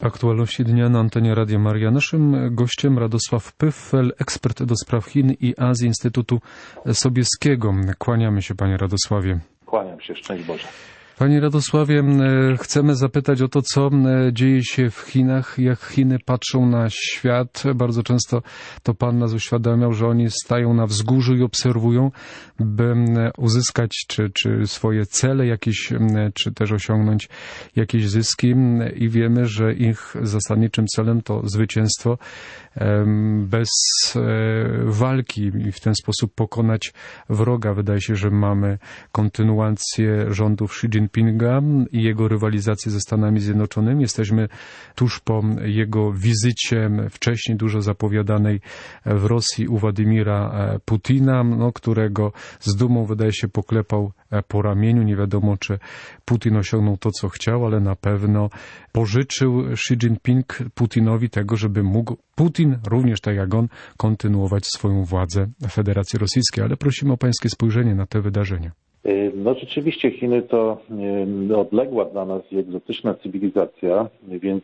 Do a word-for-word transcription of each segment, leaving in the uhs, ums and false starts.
Aktualności dnia na antenie Radia Maria. Naszym gościem Radosław Pyffel, ekspert do spraw Chin i Azji Instytutu Sobieskiego. Kłaniamy się, panie Radosławie. Kłaniam się, szczęść Boże. Panie Radosławie, chcemy zapytać o to, co dzieje się w Chinach, jak Chiny patrzą na świat. Bardzo często to pan nas uświadamiał, że oni stają na wzgórzu i obserwują, by uzyskać czy, czy swoje cele jakieś, czy też osiągnąć jakieś zyski i wiemy, że ich zasadniczym celem to zwycięstwo bez walki i w ten sposób pokonać wroga. Wydaje się, że mamy kontynuację rządów Xi Jinpinga i jego rywalizację ze Stanami Zjednoczonymi. Jesteśmy tuż po jego wizycie wcześniej dużo zapowiadanej w Rosji u Władimira Putina, no, którego z dumą wydaje się poklepał po ramieniu. Nie wiadomo, czy Putin osiągnął to, co chciał, ale na pewno pożyczył Xi Jinping Putinowi tego, żeby mógł Putin, również tak jak on, kontynuować swoją władzę w Federacji Rosyjskiej. Ale prosimy o pańskie spojrzenie na te wydarzenia. No rzeczywiście Chiny to odległa dla nas i egzotyczna cywilizacja, więc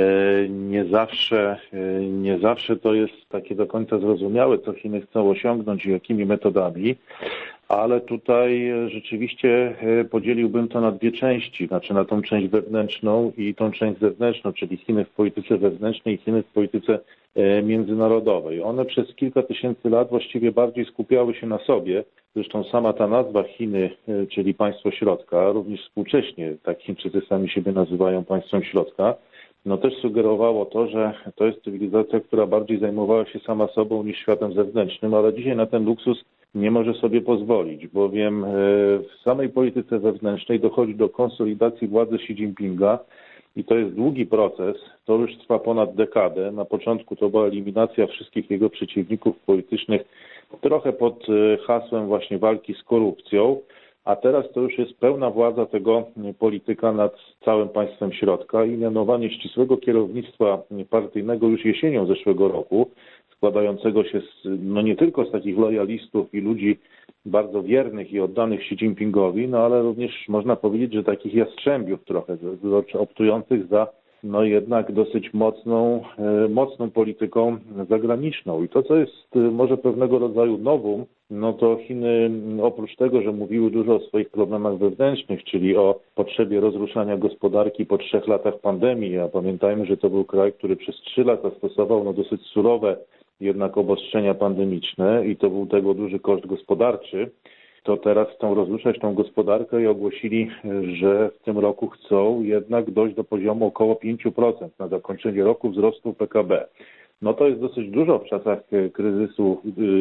nie zawsze, nie zawsze to jest takie do końca zrozumiałe, co Chiny chcą osiągnąć i jakimi metodami, ale tutaj rzeczywiście podzieliłbym to na dwie części, znaczy na tą część wewnętrzną i tą część zewnętrzną, czyli Chiny w polityce wewnętrznej i Chiny w polityce międzynarodowej. One przez kilka tysięcy lat właściwie bardziej skupiały się na sobie. Zresztą sama ta nazwa Chiny, czyli państwo środka, również współcześnie, tak Chińczycy sami siebie nazywają państwem środka, no też sugerowało to, że to jest cywilizacja, która bardziej zajmowała się sama sobą niż światem zewnętrznym, ale dzisiaj na ten luksus nie może sobie pozwolić, bowiem w samej polityce wewnętrznej dochodzi do konsolidacji władzy Xi Jinpinga i to jest długi proces, to już trwa ponad dekadę. Na początku to była eliminacja wszystkich jego przeciwników politycznych, trochę pod hasłem właśnie walki z korupcją, a teraz to już jest pełna władza tego polityka nad całym państwem środka i mianowanie ścisłego kierownictwa partyjnego już jesienią zeszłego roku, składającego się z, no nie tylko z takich lojalistów i ludzi bardzo wiernych i oddanych Xi Jinpingowi, no ale również można powiedzieć, że takich jastrzębiów trochę, optujących za no jednak dosyć mocną, mocną polityką zagraniczną. I to, co jest może pewnego rodzaju nowum, no to Chiny oprócz tego, że mówiły dużo o swoich problemach wewnętrznych, czyli o potrzebie rozruszania gospodarki po trzech latach pandemii, a pamiętajmy, że to był kraj, który przez trzy lata stosował no dosyć surowe jednak obostrzenia pandemiczne i to był tego duży koszt gospodarczy, to teraz chcą rozruszać tą gospodarkę i ogłosili, że w tym roku chcą jednak dojść do poziomu około pięć procent na zakończenie roku wzrostu P K B. No to jest dosyć dużo w czasach kryzysu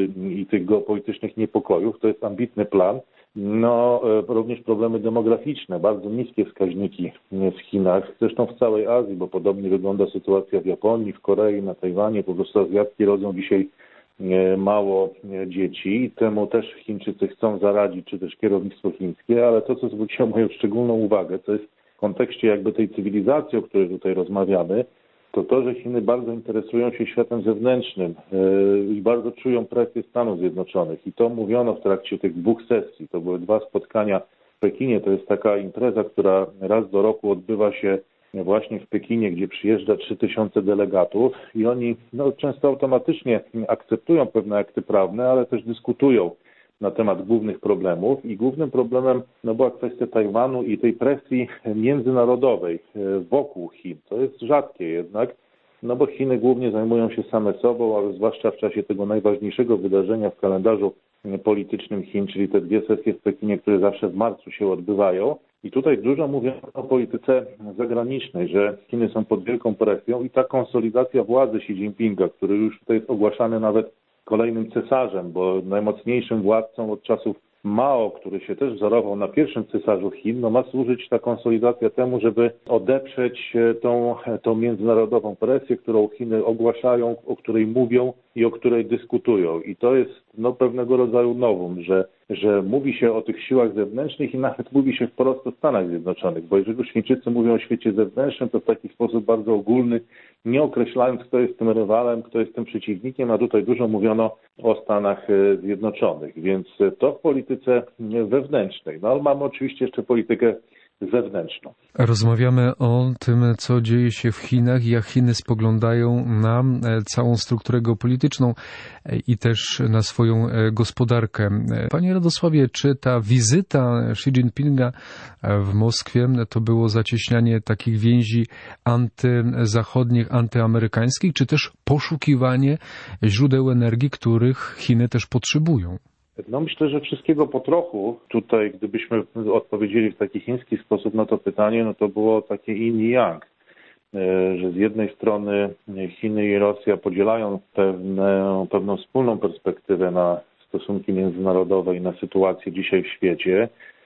i tych geopolitycznych niepokojów. To jest ambitny plan. No również problemy demograficzne, bardzo niskie wskaźniki w Chinach, zresztą w całej Azji, bo podobnie wygląda sytuacja w Japonii, w Korei, na Tajwanie. Po prostu Azjatki rodzą dzisiaj mało dzieci. Temu też Chińczycy chcą zaradzić, czy też kierownictwo chińskie, ale to, co zwróciło moją szczególną uwagę, to jest w kontekście jakby tej cywilizacji, o której tutaj rozmawiamy, to to, że Chiny bardzo interesują się światem zewnętrznym i bardzo czują presję Stanów Zjednoczonych. I to mówiono w trakcie tych dwóch sesji. To były dwa spotkania w Pekinie. To jest taka impreza, która raz do roku odbywa się właśnie w Pekinie, gdzie przyjeżdża trzy tysiące delegatów i oni no, często automatycznie akceptują pewne akty prawne, ale też dyskutują na temat głównych problemów i głównym problemem no, była kwestia Tajwanu i tej presji międzynarodowej wokół Chin. To jest rzadkie jednak, no bo Chiny głównie zajmują się same sobą, ale zwłaszcza w czasie tego najważniejszego wydarzenia w kalendarzu politycznym Chin, czyli te dwie sesje w Pekinie, które zawsze w marcu się odbywają. I tutaj dużo mówią o polityce zagranicznej, że Chiny są pod wielką presją i ta konsolidacja władzy Xi Jinpinga, który już tutaj jest ogłaszany nawet kolejnym cesarzem, bo najmocniejszym władcą od czasów Mao, który się też wzorował na pierwszym cesarzu Chin, no ma służyć ta konsolidacja temu, żeby odeprzeć tą, tą międzynarodową presję, którą Chiny ogłaszają, o której mówią i o której dyskutują. I to jest no, pewnego rodzaju nowum, że, że mówi się o tych siłach zewnętrznych i nawet mówi się wprost o Stanach Zjednoczonych, bo jeżeli już Chińczycy mówią o świecie zewnętrznym, to w taki sposób bardzo ogólny, nie określając, kto jest tym rywalem, kto jest tym przeciwnikiem, a tutaj dużo mówiono o Stanach Zjednoczonych, więc to w polityce wewnętrznej. No ale mamy oczywiście jeszcze politykę zewnętrzną. Rozmawiamy o tym, co dzieje się w Chinach i jak Chiny spoglądają na całą strukturę geopolityczną i też na swoją gospodarkę. Panie Radosławie, czy ta wizyta Xi Jinpinga w Moskwie to było zacieśnianie takich więzi antyzachodnich, antyamerykańskich, czy też poszukiwanie źródeł energii, których Chiny też potrzebują? No myślę, że wszystkiego po trochu. Tutaj, gdybyśmy odpowiedzieli w taki chiński sposób na to pytanie, no to było takie yin i yang, że z jednej strony Chiny i Rosja podzielają pewne, pewną wspólną perspektywę na stosunki międzynarodowe i na sytuację dzisiaj w świecie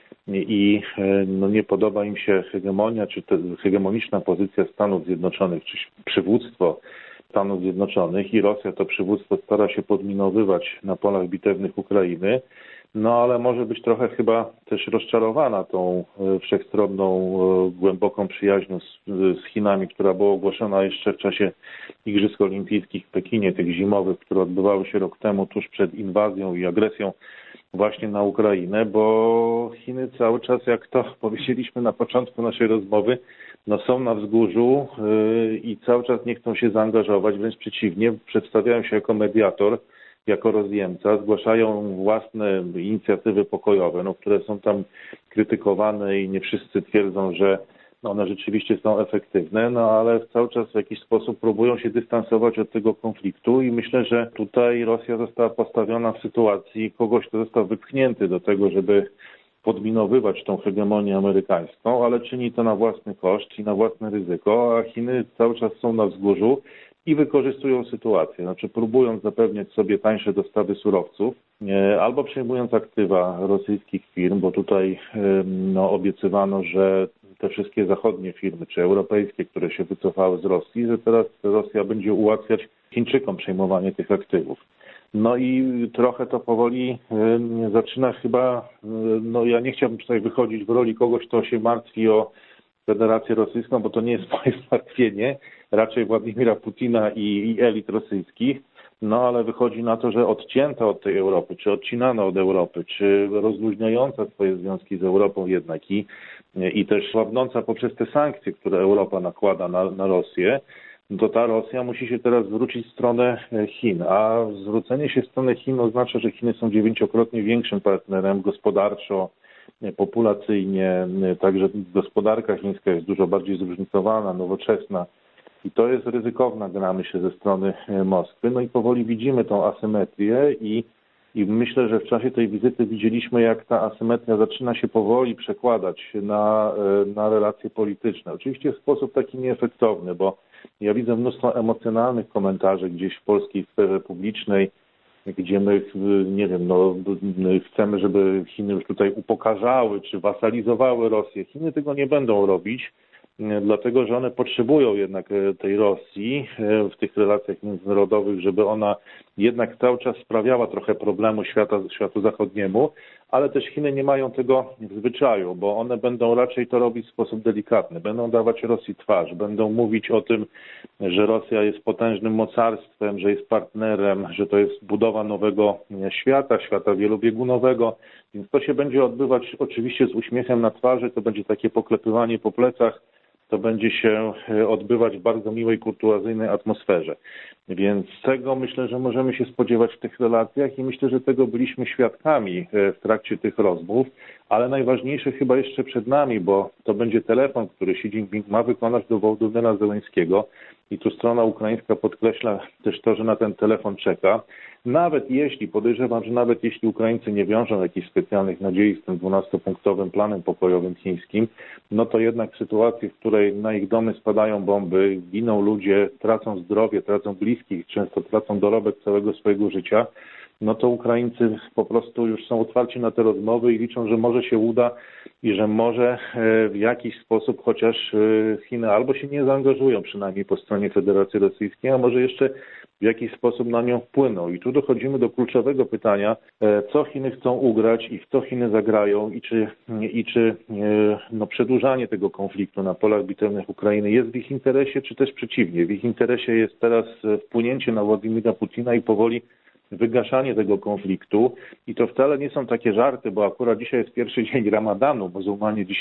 i no, nie podoba im się hegemonia, czy te, hegemoniczna pozycja Stanów Zjednoczonych, czy przywództwo Stanów Zjednoczonych i Rosja to przywództwo stara się podminowywać na polach bitewnych Ukrainy, no ale może być trochę chyba też rozczarowana tą wszechstronną, głęboką przyjaźnią z, z Chinami, która była ogłoszona jeszcze w czasie Igrzysk Olimpijskich w Pekinie, tych zimowych, które odbywały się rok temu tuż przed inwazją i agresją właśnie na Ukrainę, bo Chiny cały czas, jak to powiedzieliśmy na początku naszej rozmowy, no są na wzgórzu yy, i cały czas nie chcą się zaangażować, wręcz przeciwnie, przedstawiają się jako mediator, jako rozjemca, zgłaszają własne inicjatywy pokojowe, no, które są tam krytykowane i nie wszyscy twierdzą, że one rzeczywiście są efektywne, no ale cały czas w jakiś sposób próbują się dystansować od tego konfliktu i myślę, że tutaj Rosja została postawiona w sytuacji kogoś, kto został wypchnięty do tego, żeby podminowywać tą hegemonię amerykańską, ale czyni to na własny koszt i na własne ryzyko, a Chiny cały czas są na wzgórzu i wykorzystują sytuację, znaczy próbując zapewniać sobie tańsze dostawy surowców albo przejmując aktywa rosyjskich firm, bo tutaj no, obiecywano, że te wszystkie zachodnie firmy, czy europejskie, które się wycofały z Rosji, że teraz Rosja będzie ułatwiać Chińczykom przejmowanie tych aktywów. No i trochę to powoli y, zaczyna chyba, y, no ja nie chciałbym tutaj wychodzić w roli kogoś, kto się martwi o Federację Rosyjską, bo to nie jest moje zmartwienie, raczej Władimira Putina i, i elit rosyjskich, no ale wychodzi na to, że odcięta od tej Europy, czy odcinana od Europy, czy rozluźniająca swoje związki z Europą jednak i, i też słabnąca poprzez te sankcje, które Europa nakłada na, na Rosję, to ta Rosja musi się teraz zwrócić w stronę Chin, a zwrócenie się w stronę Chin oznacza, że Chiny są dziewięciokrotnie większym partnerem gospodarczo, populacyjnie, także gospodarka chińska jest dużo bardziej zróżnicowana, nowoczesna i to jest ryzykowna gra, myślę, ze strony Moskwy. No i powoli widzimy tą asymetrię i, i myślę, że w czasie tej wizyty widzieliśmy, jak ta asymetria zaczyna się powoli przekładać na, na relacje polityczne. Oczywiście w sposób taki nieefektowny, bo ja widzę mnóstwo emocjonalnych komentarzy gdzieś w polskiej sferze publicznej, gdzie my, nie wiem, no, chcemy, żeby Chiny już tutaj upokarzały czy wasalizowały Rosję. Chiny tego nie będą robić, dlatego że one potrzebują jednak tej Rosji w tych relacjach międzynarodowych, żeby ona jednak cały czas sprawiała trochę problemu świata, światu zachodniemu, ale też Chiny nie mają tego w zwyczaju, bo one będą raczej to robić w sposób delikatny. Będą dawać Rosji twarz, będą mówić o tym, że Rosja jest potężnym mocarstwem, że jest partnerem, że to jest budowa nowego świata, świata wielobiegunowego, więc to się będzie odbywać oczywiście z uśmiechem na twarzy, to będzie takie poklepywanie po plecach, to będzie się odbywać w bardzo miłej, kurtuazyjnej atmosferze. Więc tego myślę, że możemy się spodziewać w tych relacjach i myślę, że tego byliśmy świadkami w trakcie tych rozmów, ale najważniejsze chyba jeszcze przed nami, bo to będzie telefon, który Xi Jinping ma wykonać do Wołodymyra Zełenskiego i tu strona ukraińska podkreśla też to, że na ten telefon czeka. Nawet jeśli, podejrzewam, że nawet jeśli Ukraińcy nie wiążą jakichś specjalnych nadziei z tym dwunastopunktowym planem pokojowym chińskim, no to jednak w sytuacji, w której na ich domy spadają bomby, giną ludzie, tracą zdrowie, tracą bliskich, często tracą dorobek całego swojego życia, no to Ukraińcy po prostu już są otwarci na te rozmowy i liczą, że może się uda i że może w jakiś sposób chociaż Chiny albo się nie zaangażują, przynajmniej po stronie Federacji Rosyjskiej, a może jeszcze w jakiś sposób na nią wpłyną. I tu dochodzimy do kluczowego pytania, co Chiny chcą ugrać i w co Chiny zagrają i czy, i czy no, przedłużanie tego konfliktu na polach bitewnych Ukrainy jest w ich interesie, czy też przeciwnie. W ich interesie jest teraz wpłynięcie na Władimira Putina i powoli wygaszanie tego konfliktu i to wcale nie są takie żarty, bo akurat dzisiaj jest pierwszy dzień Ramadanu, muzułmanie dzisiaj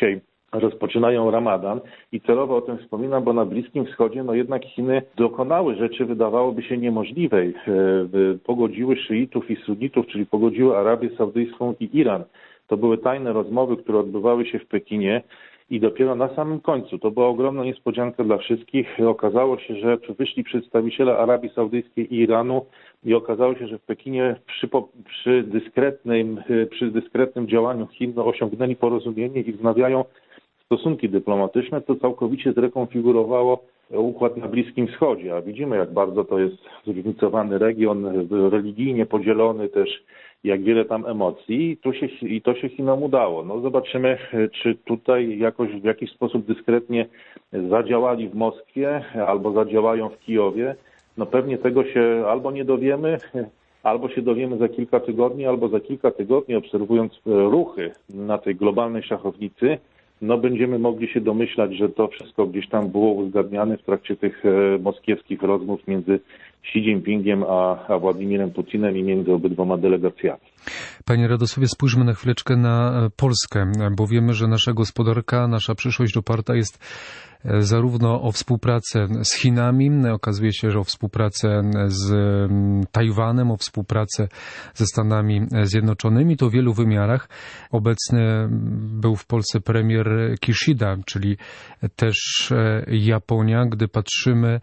rozpoczynają Ramadan i celowo o tym wspominam, bo na Bliskim Wschodzie no jednak Chiny dokonały rzeczy, wydawałoby się niemożliwej. Pogodziły szyitów i sunnitów, czyli pogodziły Arabię Saudyjską i Iran. To były tajne rozmowy, które odbywały się w Pekinie i dopiero na samym końcu, to była ogromna niespodzianka dla wszystkich, okazało się, że wyszli przedstawiciele Arabii Saudyjskiej i Iranu i okazało się, że w Pekinie przy, przy, dyskretnym, przy dyskretnym działaniu Chin no, osiągnęli porozumienie i wznawiają stosunki dyplomatyczne, to całkowicie zrekonfigurowało układ na Bliskim Wschodzie, a widzimy, jak bardzo to jest zróżnicowany region, religijnie podzielony też, jak wiele tam emocji i, tu się, i to się Chinom udało. No zobaczymy, czy tutaj jakoś w jakiś sposób dyskretnie zadziałali w Moskwie albo zadziałają w Kijowie. No pewnie tego się albo nie dowiemy, albo się dowiemy za kilka tygodni, albo za kilka tygodni, obserwując ruchy na tej globalnej szachownicy, no będziemy mogli się domyślać, że to wszystko gdzieś tam było uzgadniane w trakcie tych moskiewskich rozmów między Xi Jinpingiem a, a Władimirem Putinem i między obydwoma delegacjami. Panie Radosławie, spójrzmy na chwileczkę na Polskę, bo wiemy, że nasza gospodarka, nasza przyszłość oparta jest zarówno o współpracę z Chinami, okazuje się, że o współpracę z Tajwanem, o współpracę ze Stanami Zjednoczonymi, to w wielu wymiarach. Obecny był w Polsce premier Kishida, czyli też Japonia. Gdy patrzymy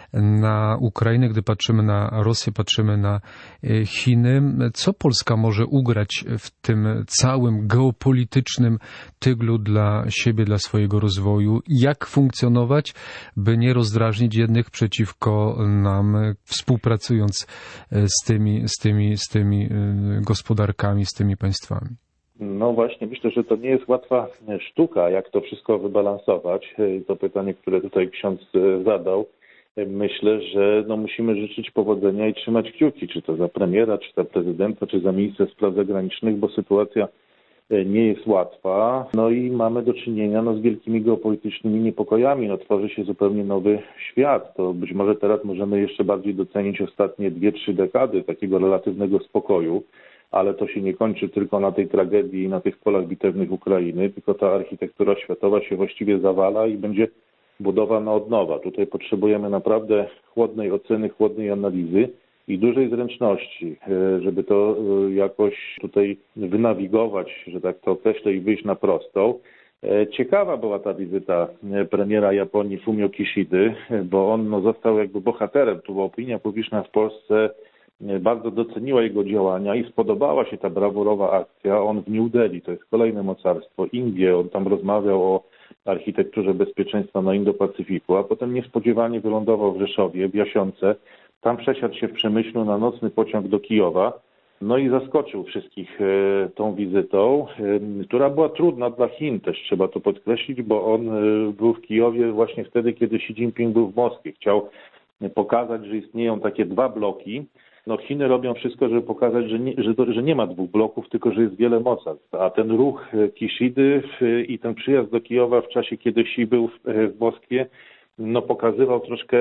na Ukrainę, gdy patrzymy na Rosję, patrzymy na Chiny, co Polska może ugrać w tym całym geopolitycznym tyglu dla siebie, dla swojego rozwoju? Jak funkcjonować, by nie rozdrażnić jednych przeciwko nam, współpracując z tymi, z tymi, z tymi gospodarkami, z tymi państwami? No właśnie, myślę, że to nie jest łatwa sztuka, jak to wszystko wybalansować. To pytanie, które tutaj ksiądz zadał. Myślę, że no musimy życzyć powodzenia i trzymać kciuki, czy to za premiera, czy za prezydenta, czy za ministra spraw zagranicznych, bo sytuacja nie jest łatwa. No i mamy do czynienia no, z wielkimi geopolitycznymi niepokojami. No, tworzy się zupełnie nowy świat. To być może teraz możemy jeszcze bardziej docenić ostatnie dwie, trzy dekady takiego relatywnego spokoju, ale to się nie kończy tylko na tej tragedii i na tych polach bitewnych Ukrainy, tylko ta architektura światowa się właściwie zawala i będzie budowana od nowa. Tutaj potrzebujemy naprawdę chłodnej oceny, chłodnej analizy i dużej zręczności, żeby to jakoś tutaj wynawigować, że tak to określę, i wyjść na prostą. Ciekawa była ta wizyta premiera Japonii Fumio Kishidy, bo on no, został jakby bohaterem. Tu opinia publiczna w Polsce bardzo doceniła jego działania i spodobała się ta brawurowa akcja. On w New Delhi, to jest kolejne mocarstwo, Indie, on tam rozmawiał o architekturze bezpieczeństwa na Indo-Pacyfiku, a potem niespodziewanie wylądował w Rzeszowie, w Jasiące. Tam przesiadł się w Przemyślu na nocny pociąg do Kijowa. No i zaskoczył wszystkich e, tą wizytą, e, która była trudna dla Chin też, trzeba to podkreślić, bo on e, był w Kijowie właśnie wtedy, kiedy Xi Jinping był w Moskwie. Chciał pokazać, że istnieją takie dwa bloki. No Chiny robią wszystko, żeby pokazać, że nie, że, to, że nie ma dwóch bloków, tylko że jest wiele mocarstw. A ten ruch Kishidy i ten przyjazd do Kijowa w czasie, kiedy Xi był w, w Moskwie, no pokazywał troszkę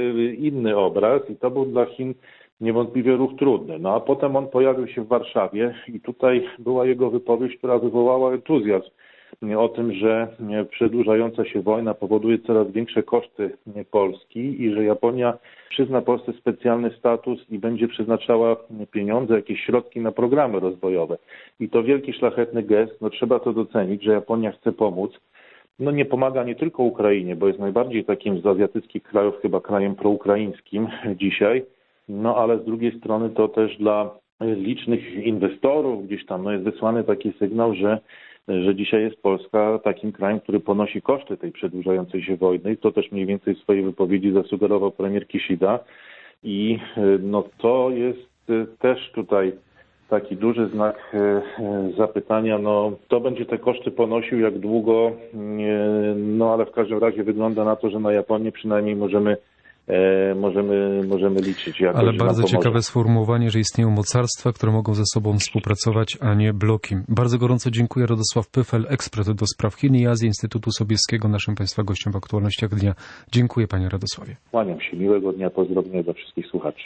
inny obraz i to był dla Chin niewątpliwie ruch trudny. No a potem on pojawił się w Warszawie i tutaj była jego wypowiedź, która wywołała entuzjazm o tym, że przedłużająca się wojna powoduje coraz większe koszty Polski i że Japonia przyzna Polsce specjalny status i będzie przeznaczała pieniądze, jakieś środki na programy rozwojowe. I to wielki, szlachetny gest, no trzeba to docenić, że Japonia chce pomóc. No nie pomaga nie tylko Ukrainie, bo jest najbardziej takim z azjatyckich krajów chyba krajem proukraińskim dzisiaj, no ale z drugiej strony to też dla licznych inwestorów gdzieś tam no jest wysłany taki sygnał, że że dzisiaj jest Polska takim krajem, który ponosi koszty tej przedłużającej się wojny. I to też mniej więcej w swojej wypowiedzi zasugerował premier Kishida. I no to jest też tutaj taki duży znak zapytania, no kto będzie te koszty ponosił, jak długo, no ale w każdym razie wygląda na to, że na Japonię przynajmniej możemy Możemy, możemy liczyć. Jakoś, ale bardzo ciekawe sformułowanie, że istnieją mocarstwa, które mogą ze sobą współpracować, a nie bloki. Bardzo gorąco dziękuję. Radosław Pyfel, ekspert do spraw Chin i Azji, Instytutu Sobieskiego, naszym Państwa gościem w Aktualnościach Dnia. Dziękuję, panie Radosławie. Kłaniam się. Miłego dnia. Pozdrowienia dla wszystkich słuchaczy.